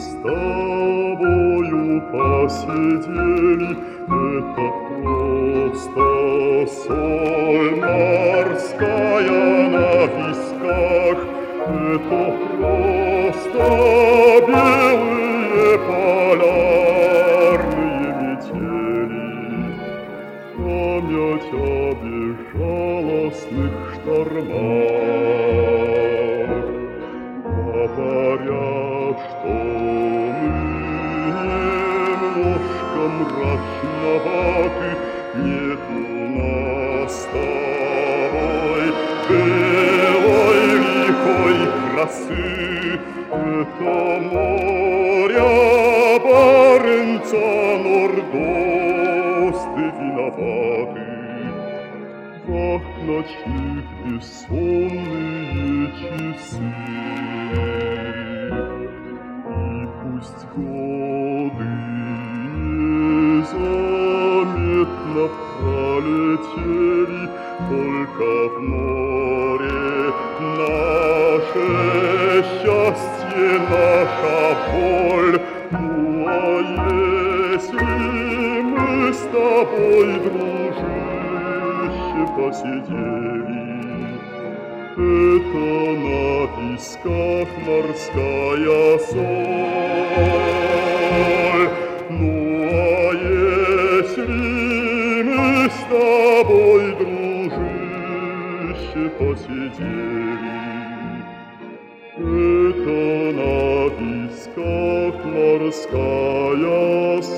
с тобою посидели, это просто соль морская на висках, это просто белые полярные метели, память о безжалостных штормах. Говорят, что мы немножко мрачноваты, нет у нас с тобой белой лихой красы. Это моря Баренца, Нордосты виноваты в ночных бессонные часы. И пусть годы незаметно пролетели, только в море наше счастье, наша боль. Ну а если мы с тобой, дружище, посидели, это на висках морская соль. Ну а если мы с тобой, дружище, посидели, это на висках морская соль.